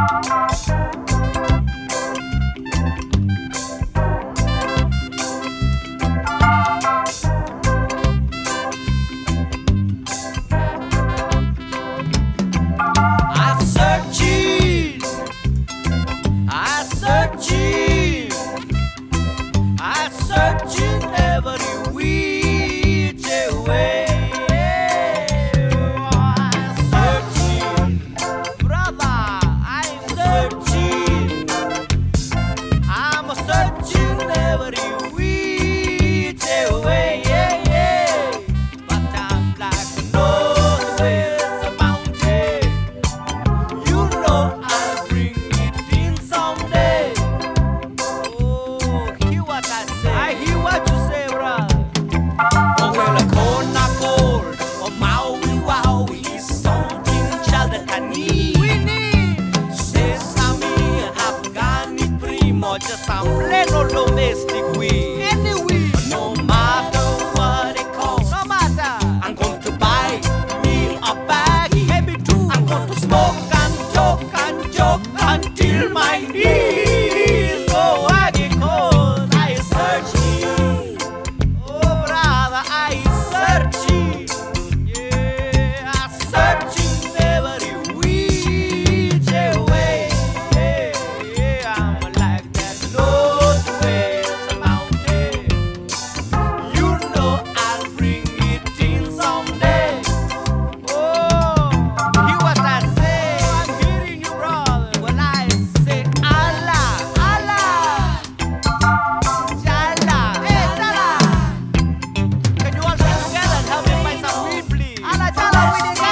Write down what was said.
Just I'm pleno domestic we anyway. No matter what it costs, no matter, I'm going to buy me a baggie. Maybe two. I'm going to smoke and joke until my knees go aggy. 'Cause I searching, oh brother, I searching, yeah, I searching every which way. Yeah, I'm like that North West mountain. You know I'll bring it in someday. Oh, hear what I say. I'm hearing you, brother. When I say Allah, Allah, Jalla, hey Jalla. Can you all sing together and help me find some weed, please? Allah, Jalla, we need